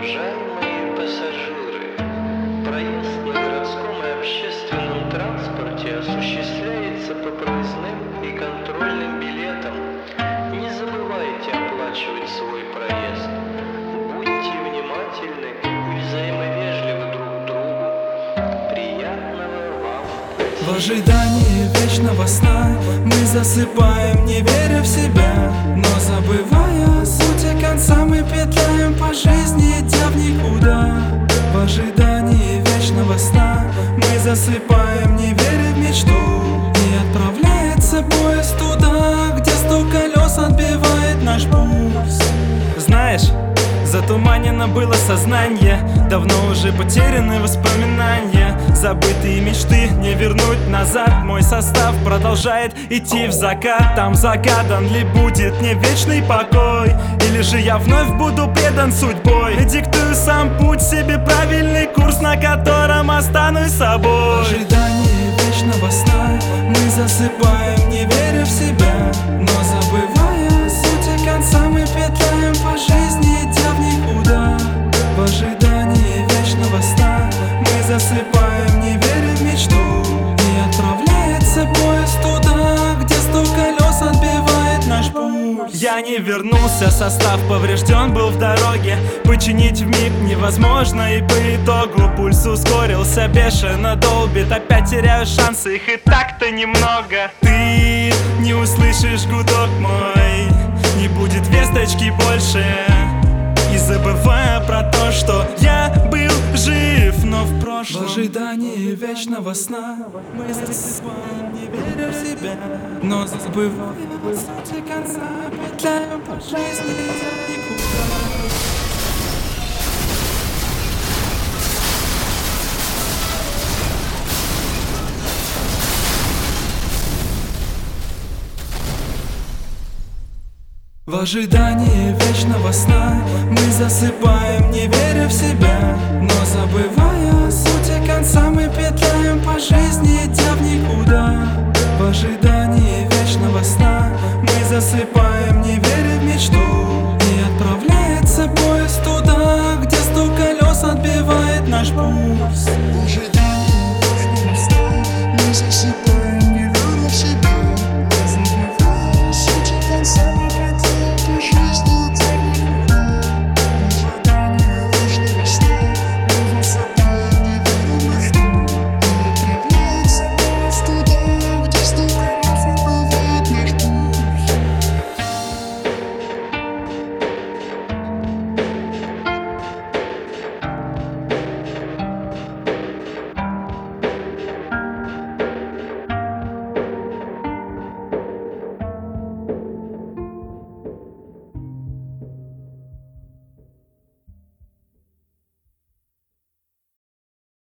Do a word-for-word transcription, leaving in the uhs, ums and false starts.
Уважаемые пассажиры, проезд на городском и общественном транспорте осуществляется по проездным и контрольным билетам. Не забывайте оплачивать свой проезд. Будьте внимательны и взаимовежливы друг к другу. Приятного вам пути. В ожидании вечного сна мы засыпаем, не веря в себя, но забывая о сути конца, мы петляем по жизни, идя в никуда. В ожидании вечного сна мы засыпаем, не веря в мечту, и отправляется поезд туда, где стук колес отбивает наш пульс. Знаешь, затуманено было сознание, давно уже потеряны воспоминания. Забытые мечты не вернуть назад. Мой состав продолжает идти в закат. Там загадан ли будет мне вечный покой, или же я вновь буду предан судьбой. И диктую сам путь себе, правильный курс, на котором останусь собой. В ожидании вечного сна мы засыпаем, не веря в себя, но забывая о сути конца, мы петляем по жизни, идя в никуда. В ожидании вечного сна мы засыпаем, не веря в мечту, и отправляется поезд туда, где стук колес отбивает наш пульс. Я не вернулся, состав поврежден был в дороге. Починить вмиг невозможно, и по итогу пульс ускорился, бешено долбит. Опять теряю шансы, их и так-то немного. Ты не услышишь гудок мой, не будет весточки больше. И забывая про то, что я был жив, но в прошлом. В ожидании вечного сна мы засыпаем, не веря в себя, но забывая о сути конца, петляем по жизни, идя никуда. В ожидании вечного сна мы засыпаем, не веря в себя, но забывая